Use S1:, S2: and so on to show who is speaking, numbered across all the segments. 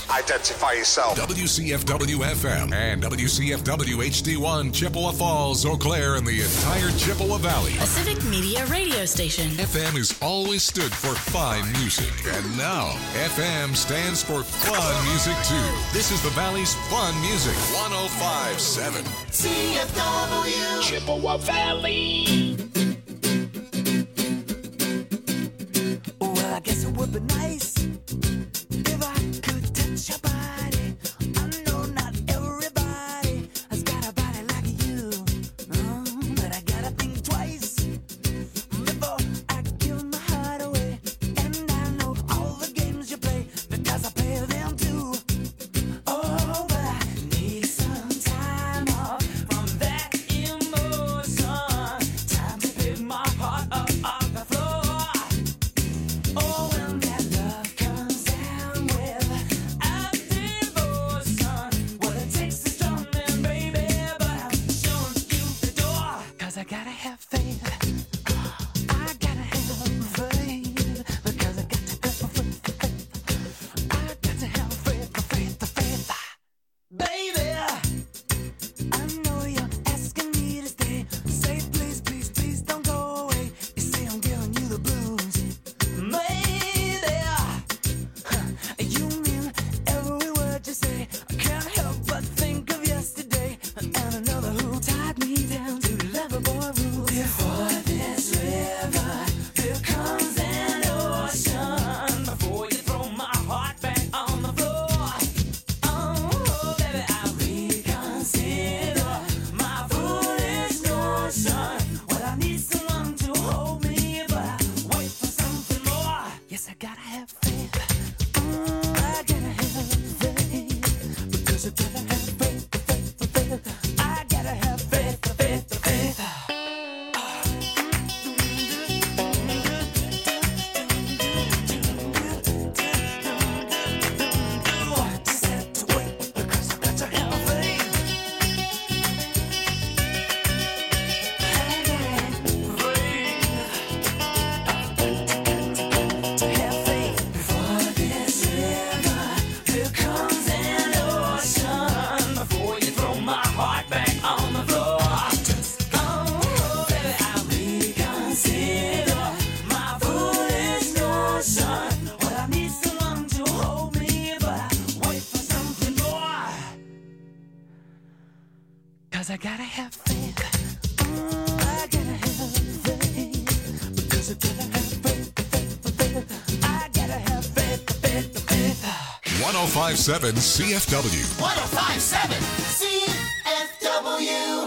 S1: Identify yourself.
S2: WCFW-FM and WCFW-HD1, Chippewa Falls, Eau Claire, and the entire Chippewa Valley.
S3: A Civic Media radio station.
S2: FM has always stood for fine music, and now FM stands for fun music too. This is the Valley's fun music. 105.7
S4: CFW Chippewa Valley.
S5: Well, I guess it would be nice if I could touch your body. I know not everybody has got a body like you, but I gotta think twice before I give my heart away. And I know all the games you play because I play them too. Oh, but I need some time off from that emotion. Time to pick my heart up off the floor. Oh, when that love comes down with a devotion, well, it takes a strong man, baby, but I'm showing you the door. 'Cause I gotta have faith. I gotta have faith. Because I got to have faith. I got to have faith. Baby, I know you're asking me to stay. Say please, please, please don't go away. You say I'm giving you the blues. Maybe you mean every word you say. I can't help but think of yesterday and another who tied me down to Loverboy rules. Before this river, here comes an ocean. Before you throw my heart back on the floor. Oh, baby, I reconsider my foolish notion. Well, I need someone to hold me, but I wait for something more. Yes, I gotta have faith. I gotta have faith. Because I gotta have faith. I gotta have faith. Just have to wait because I got to have faith. I gotta have faith. Before this river, here comes an ocean. Before you throw my heart back on the floor. Oh, baby, I reconsider my foolish notion. Well, I need someone to hold me, but I wait for something more. 'Cause I gotta have faith. I gotta have faith. Because I gotta have faith. I gotta have faith.
S2: 105.7 CFW.
S4: 105.7 CFW.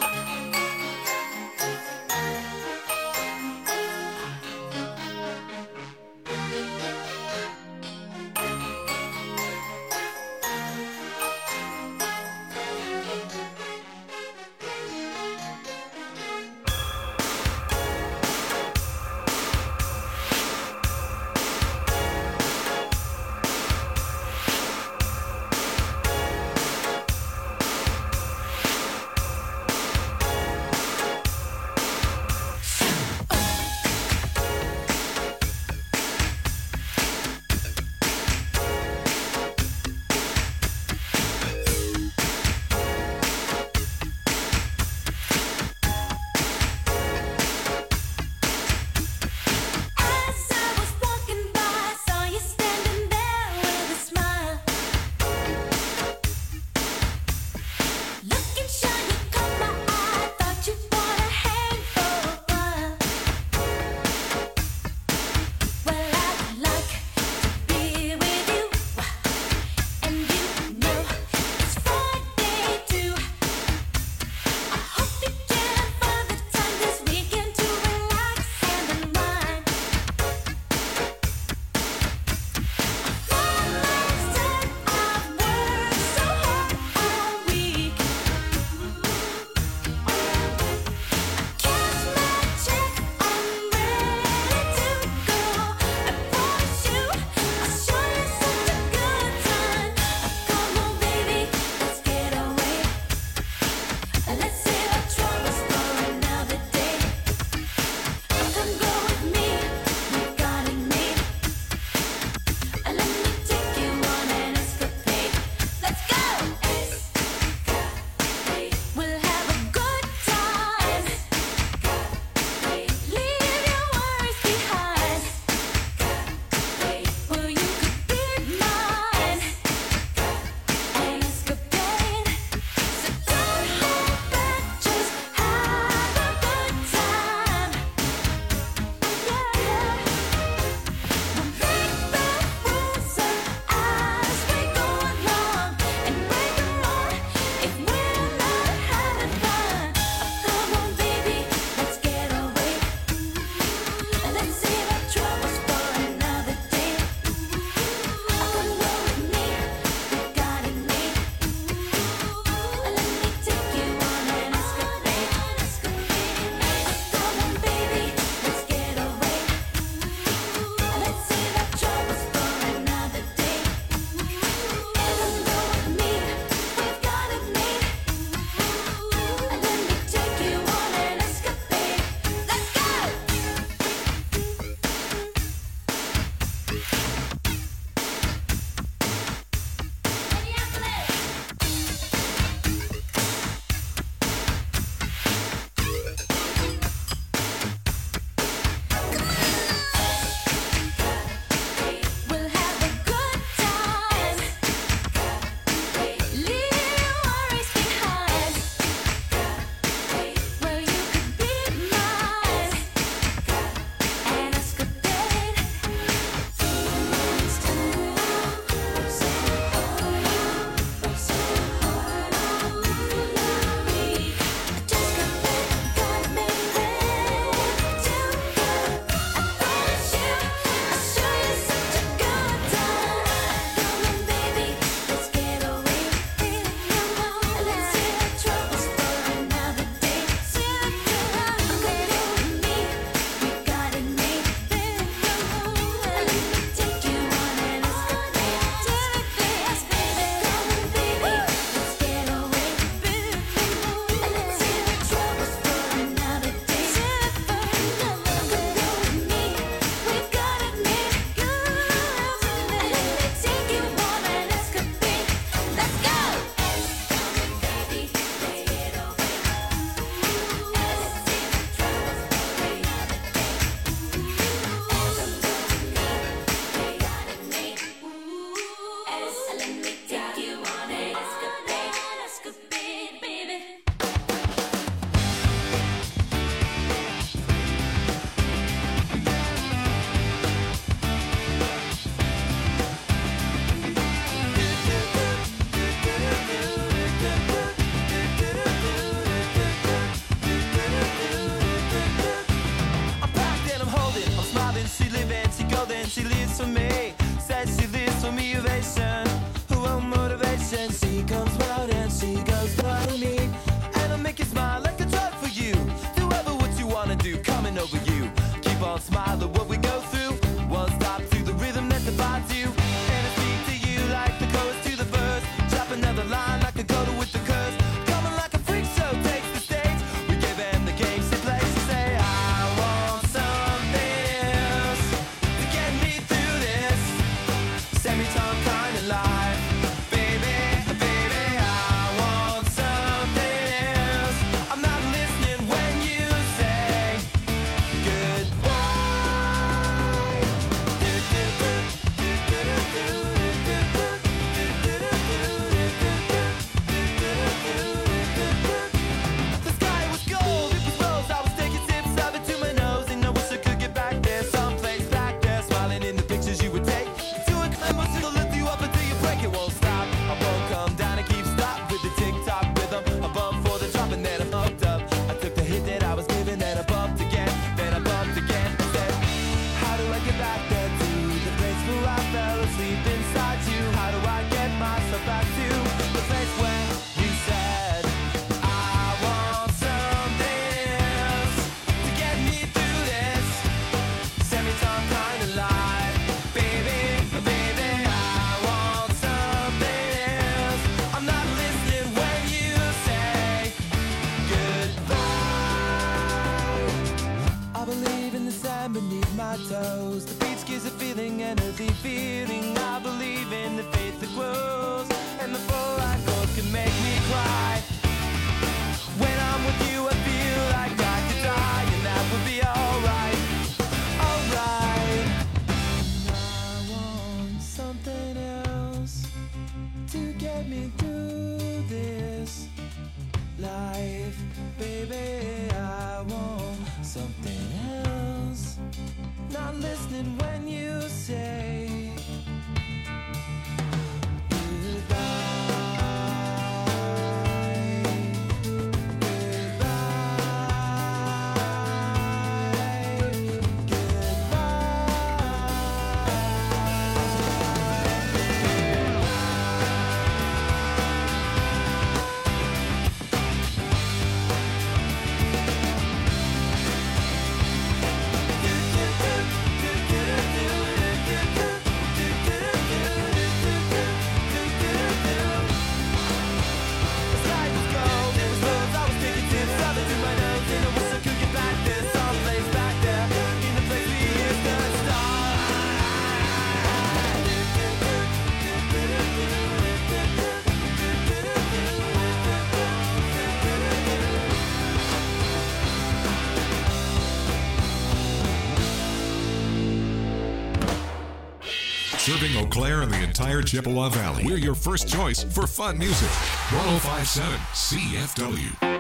S2: Serving Eau Claire and the entire Chippewa Valley. We're your first choice for fun music. 1057 CFW.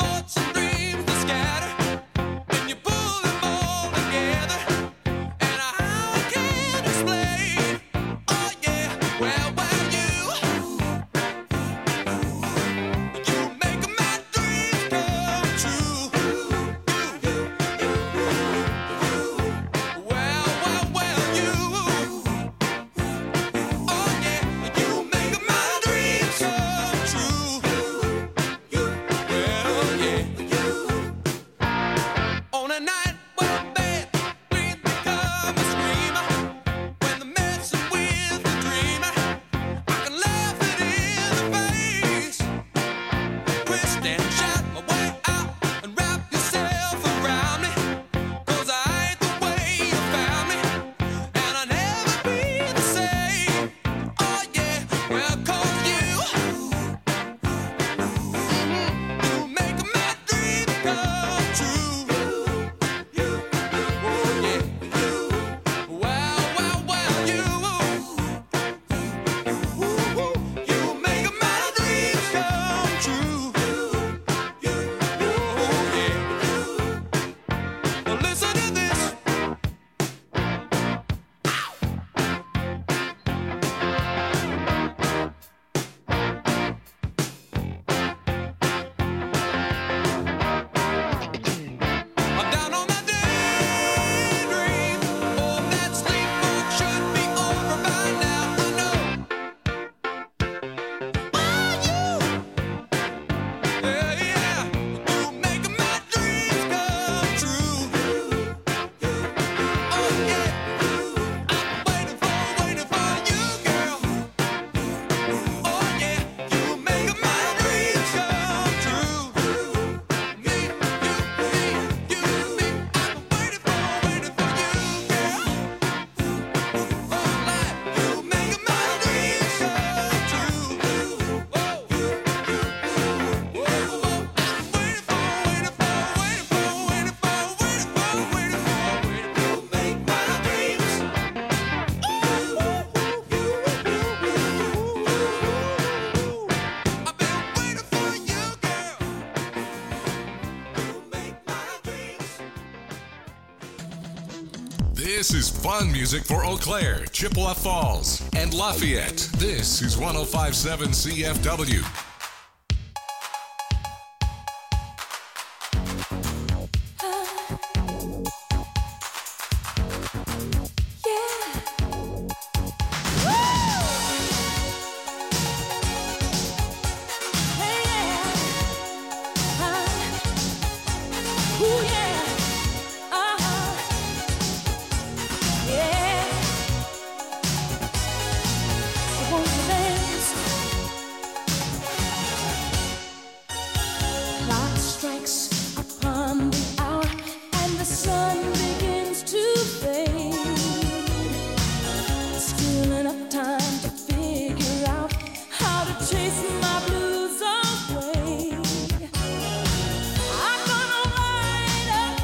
S1: And I
S2: This is fun music for Eau Claire, Chippewa Falls, and Lafayette. This is 105.7 CFW.
S1: I'm gonna ride up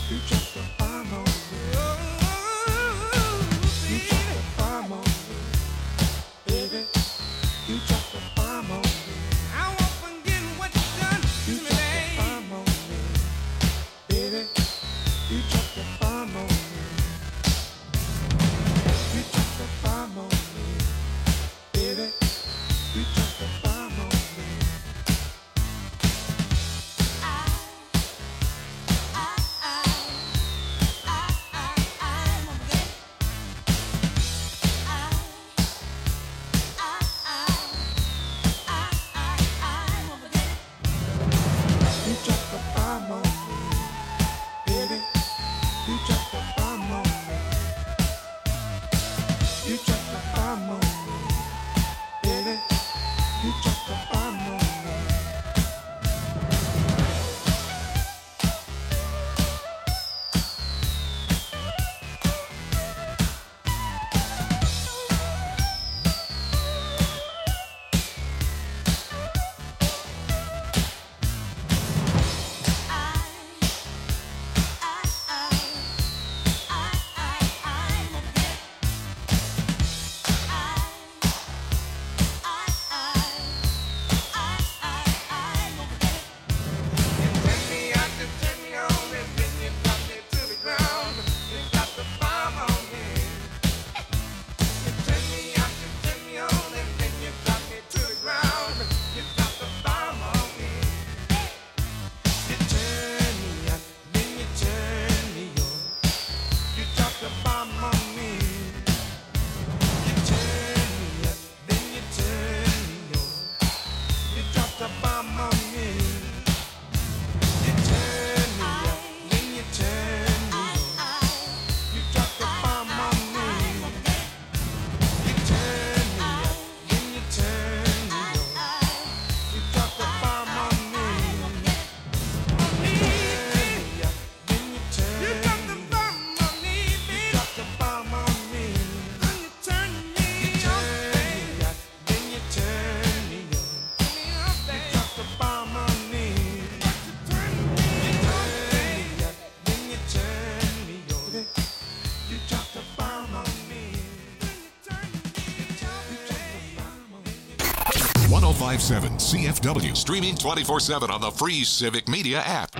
S2: 1057 CFW, streaming 24/7 on the free Civic Media app.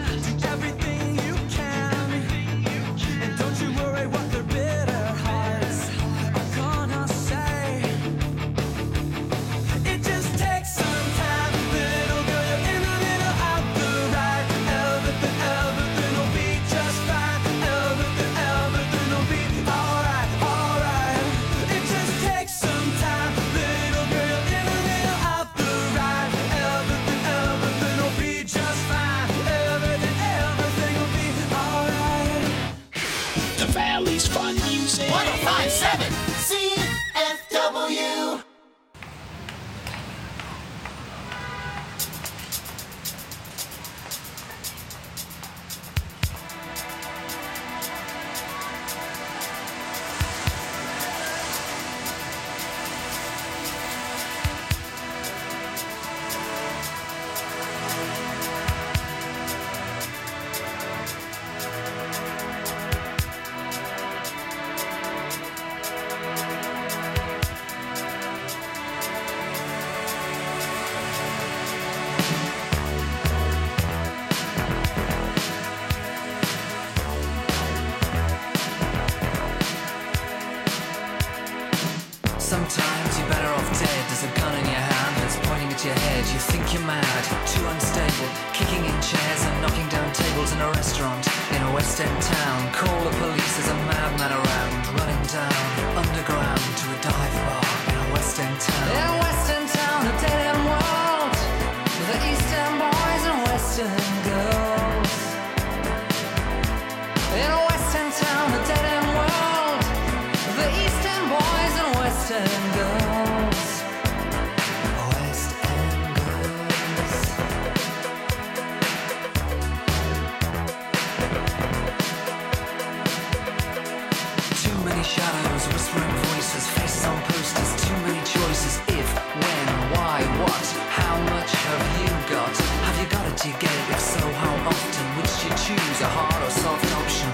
S5: Everything you can, and don't you worry what their bitter hearts Sometimes you're better off dead. There's a gun in your hand that's pointing at your head. You think you're mad, too unstable, kicking in chairs and knocking down tables in a restaurant in a West End town. Call the police, there's a madman around, running down underground to a dive bar in a West End town. In a West End town, a dead end world, the East End boys and West End girls. In a West End town, a dead end world, the East End boys and West End girls. West End girls. Too many shadows, whispering voices, faces on posters, too many choices. If, when, why, what, how much have you got? Have you got it, do you get it? If so, how often? Which do you choose, a hard or soft option?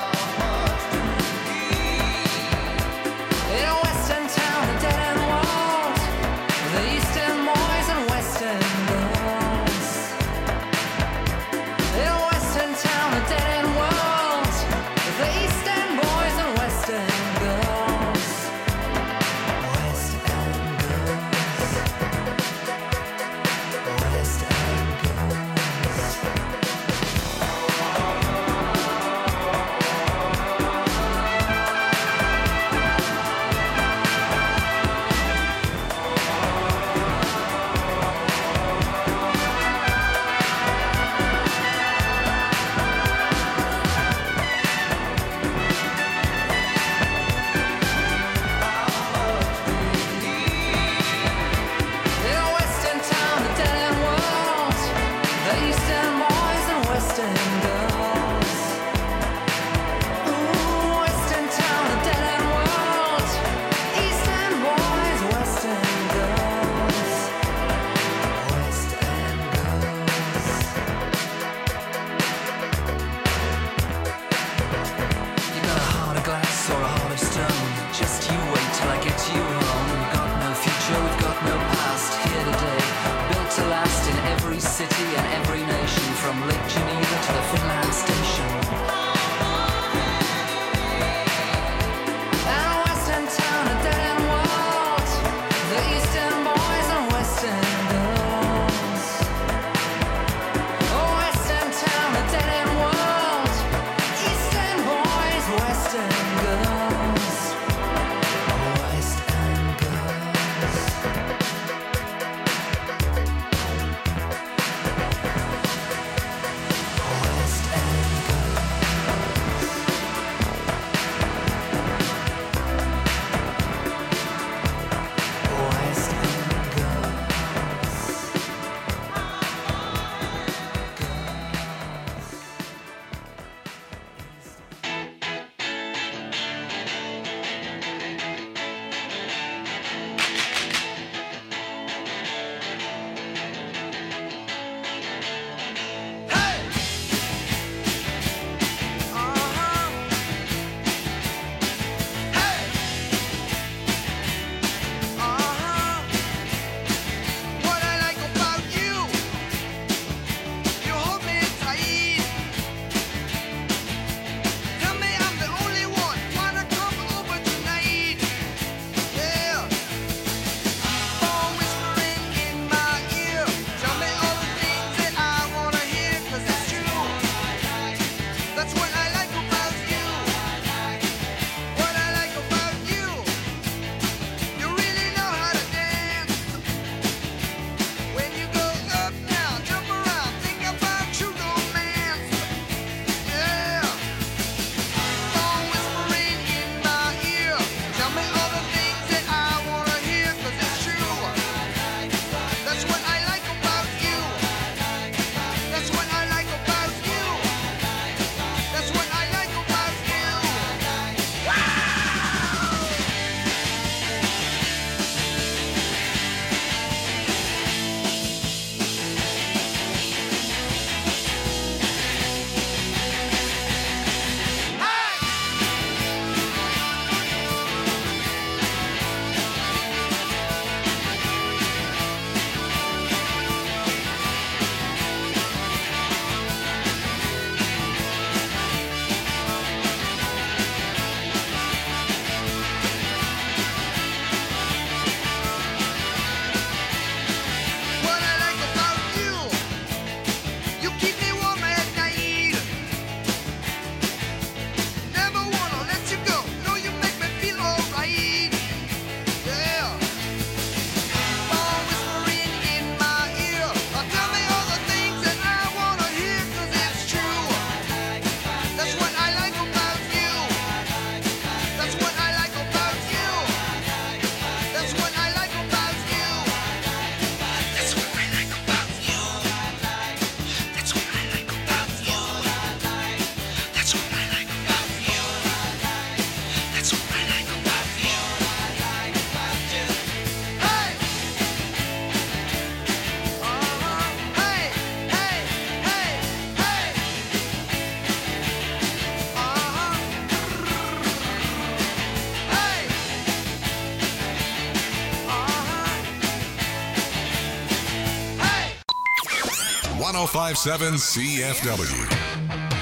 S5: In a West End town, a dead end world, the East End boys and West End girls. In a West End town, a dead end world, the East End boys and West End girls.
S2: 1057 CFW.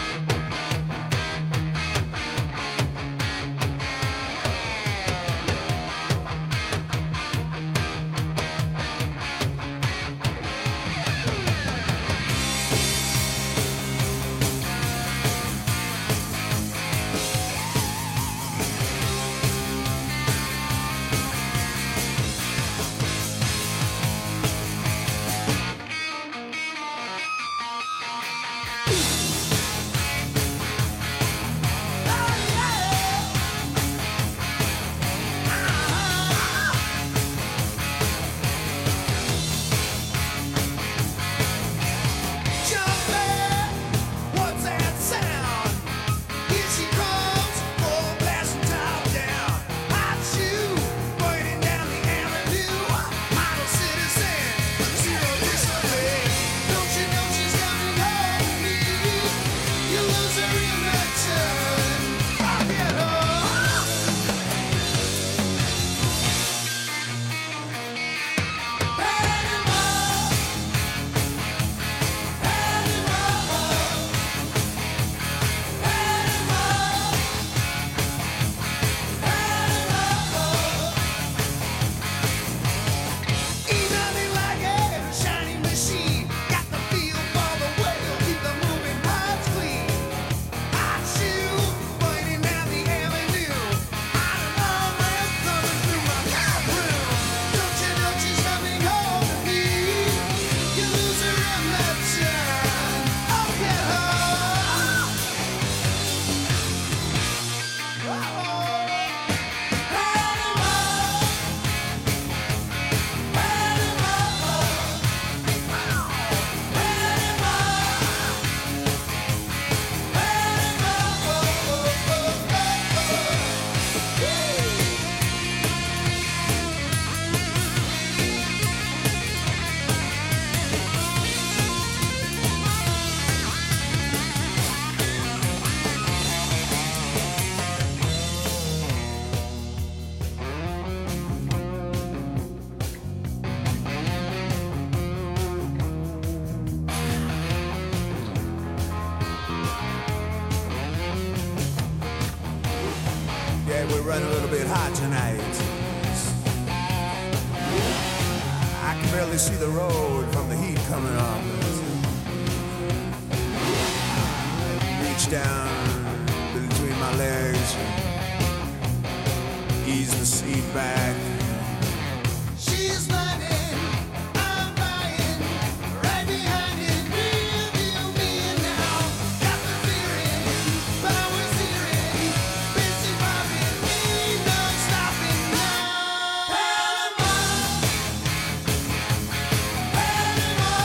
S1: We're running a little bit hot tonight. I can barely see the road from the heat coming on. Reach down between my legs, ease the seat back.
S5: She's running, I'm buying, right behind it, real me now. Got the feeling, powers hearing, busy bobbing, ain't no stopping now. Panama, Panama,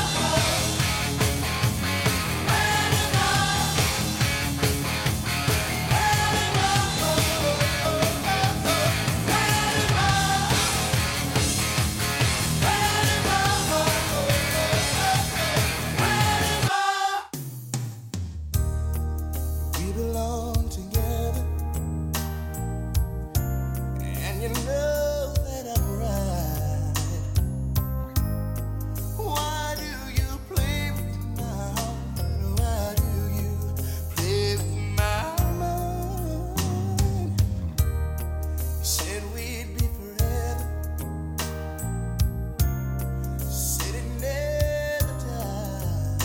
S5: we belong together, and you know that I'm right. Why do you play with my heart? Why do you play with my mind? You said we'd be forever, said it never died.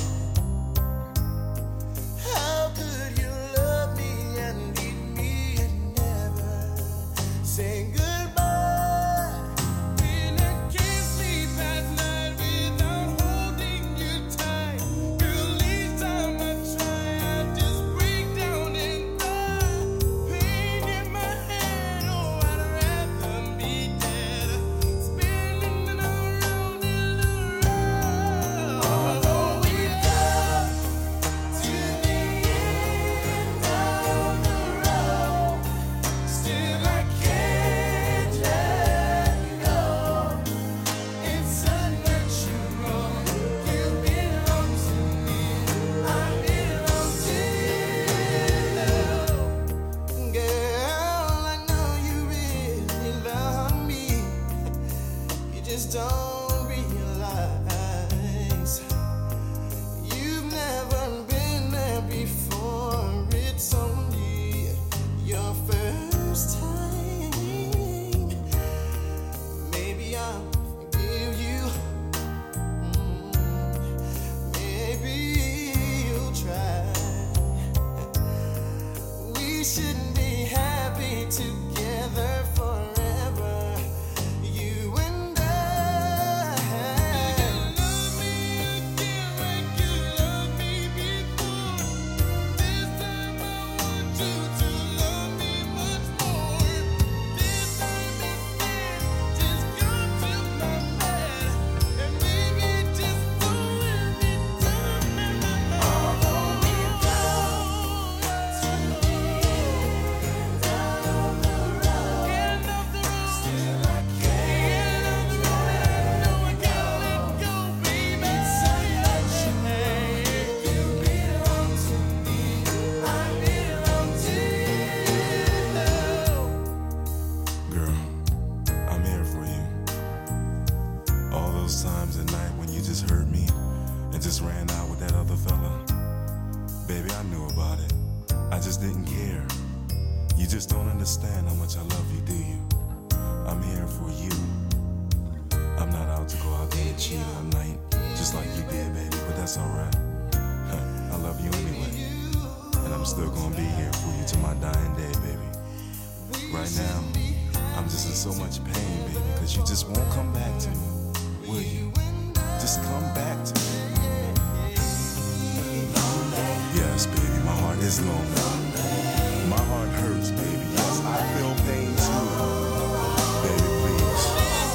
S5: How could you love me and leave me and never say goodbye? When I can't sleep at night without holding you tight, girl, each time I try, I just break down and die. Pain in my head, oh, I'd rather be dead, spinning around and around. Although we come to the end of the road, still I can't let go. It's unnatural. You belong to me, I belong to you. Girl, I know you really love me. You just don't realize.
S6: I knew about it. I just didn't care. You just don't understand how much I love you, do you? I'm here for you. I'm not out to go out there and cheat all night, just like you did, baby, but that's alright. I love you anyway, and I'm still gonna be here for you till my dying day, baby. Right now, I'm just in so much pain, baby, because you just won't come back to me, will you? Just come back to me. Yes, baby, my heart is lonely. My heart hurts, baby. Yes, I feel pain too. Baby, please.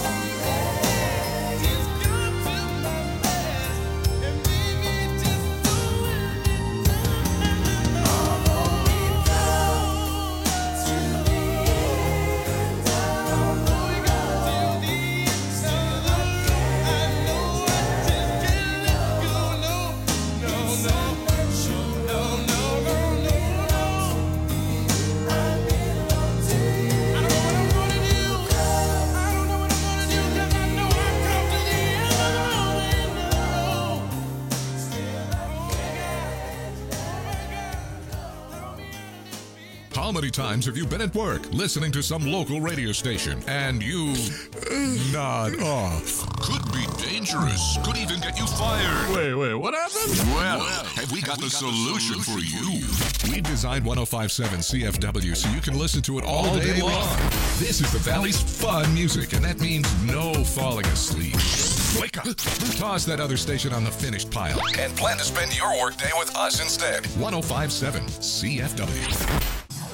S2: How many times have you been at work listening to some local radio station and you nod off? Could be dangerous. Could even get you fired. Wait, what happened? Well, have we got the solution for you? We designed 105.7 CFW so you can listen to it all day long. This is the Valley's fun music, and that means no falling asleep. Wake up. Toss that other station on the finished pile and plan to spend your workday with us instead. 105.7 CFW.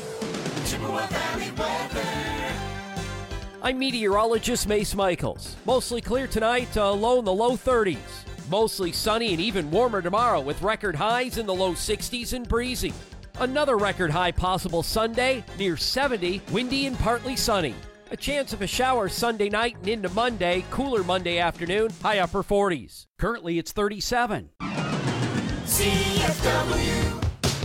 S7: I'm meteorologist Mace Michaels. Mostly clear tonight, low in the low 30s. Mostly sunny and even warmer tomorrow with record highs in the low 60s and breezy. Another record high possible Sunday, near 70, windy and partly sunny. A chance of a shower Sunday night and into Monday, cooler Monday afternoon, high upper 40s. Currently it's 37.
S4: CFW.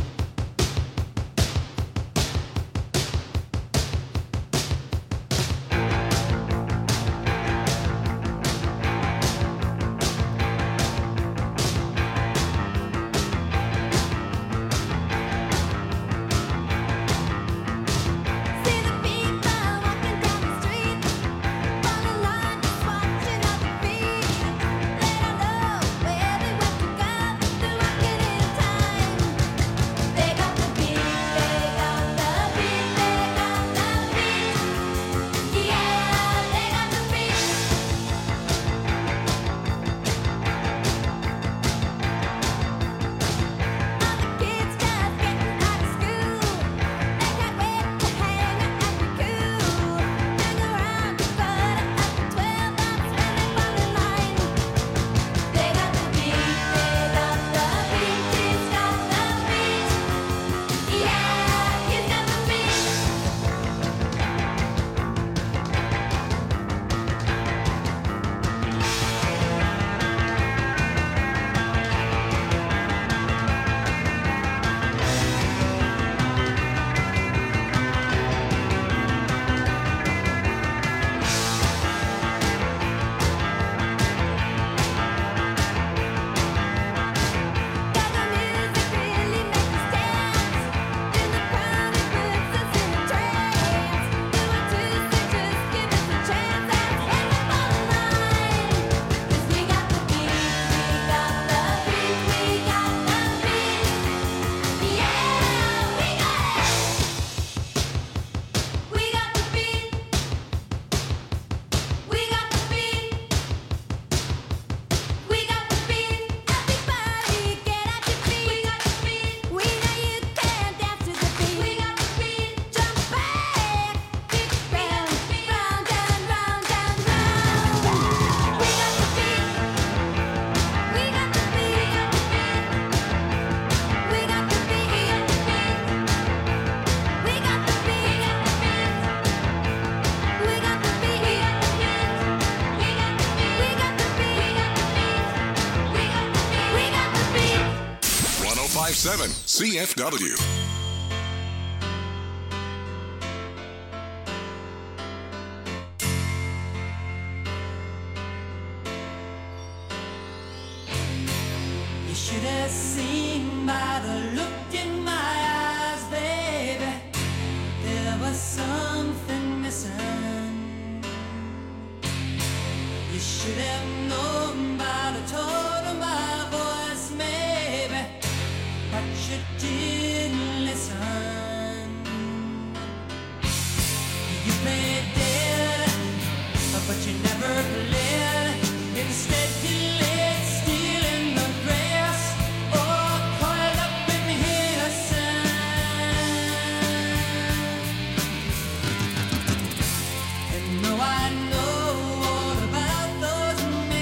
S2: CFW.
S5: You should have seen by the look looked in my eyes, baby, there was something missing. You should have known by the tone of my voice, maybe, but you didn't listen. You played dead, but you never played. Instead you laid steel in the grass, or coiled up in hyacinth. And though I know all about those men,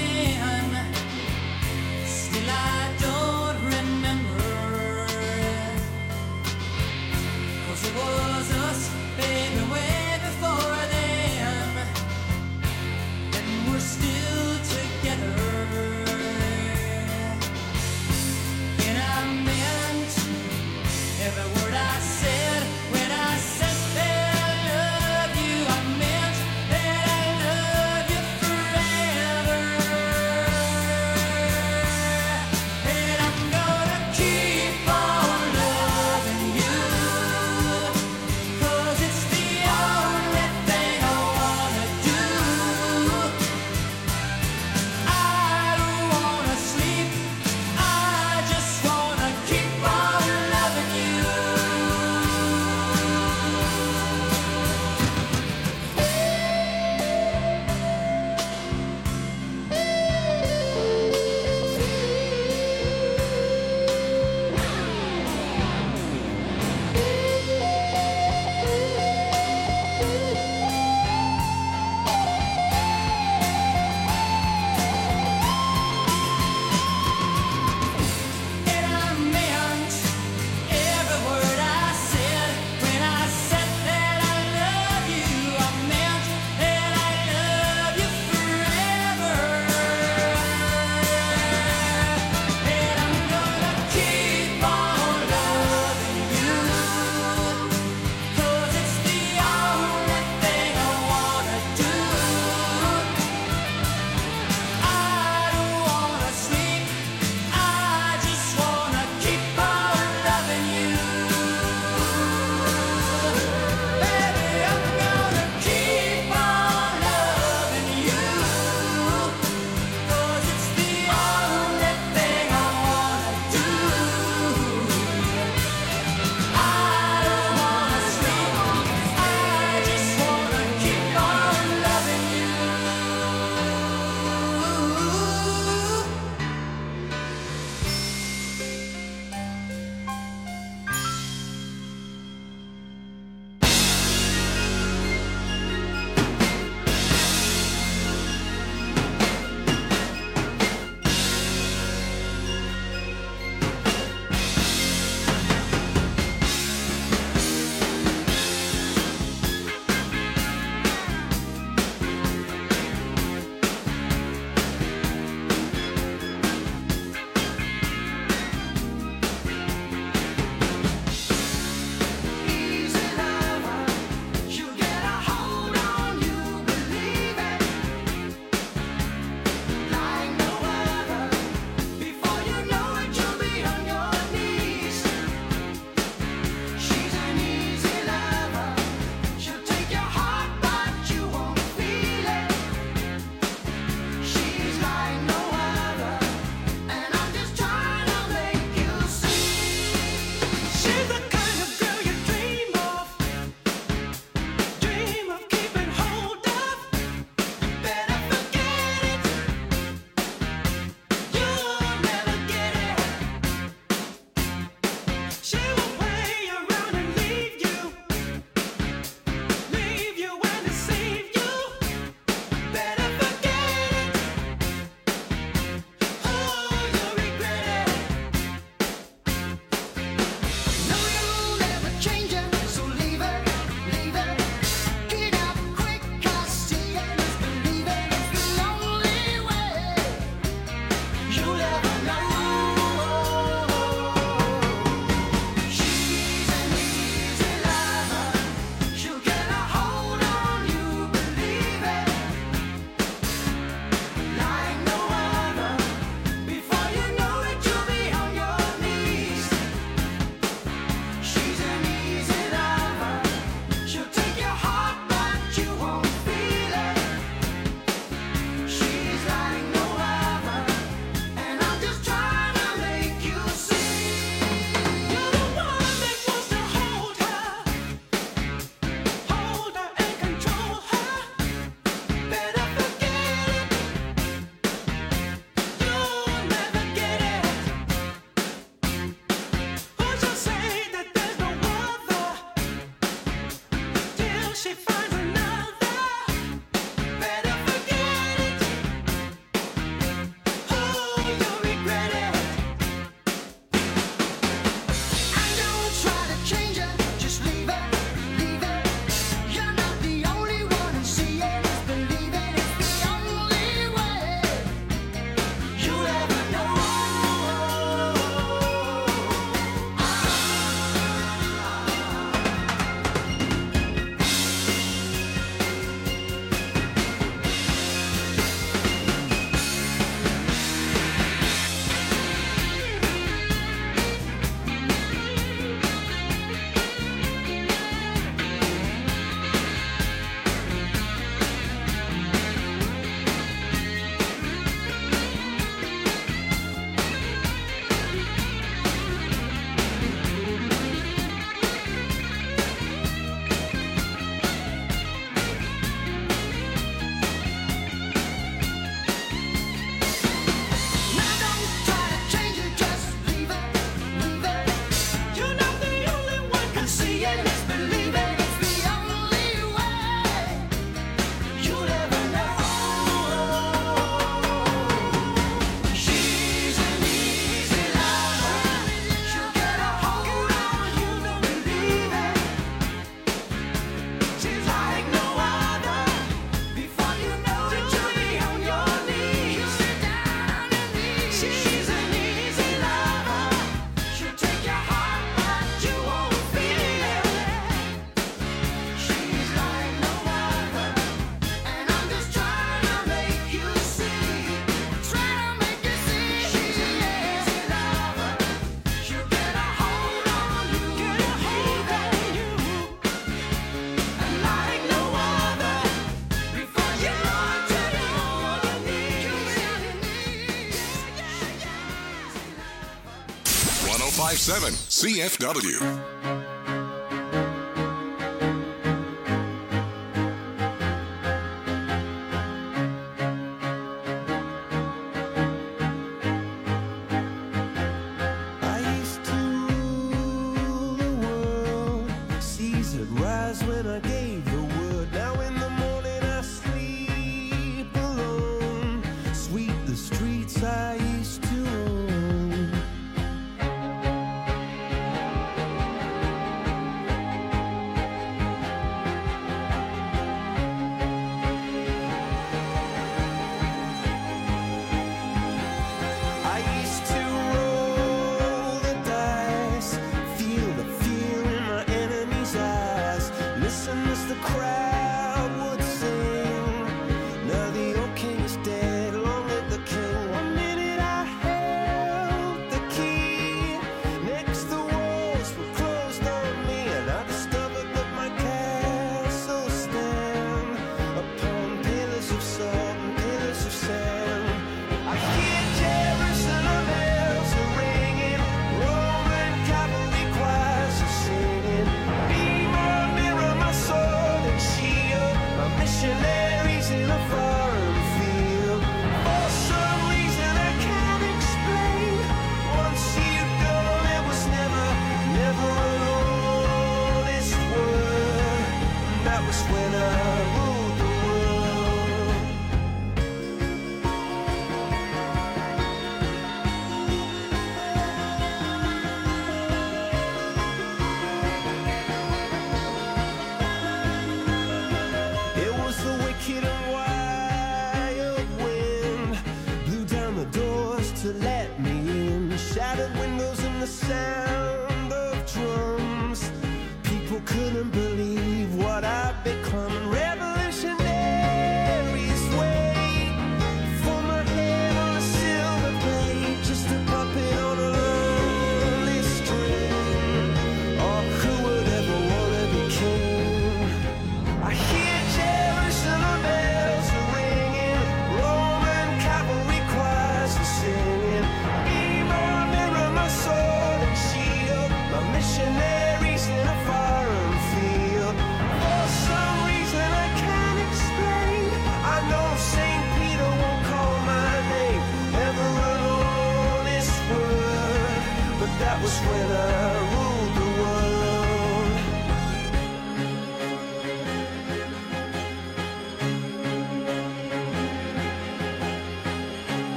S2: 1057 CFW.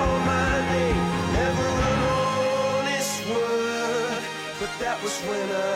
S5: That was when I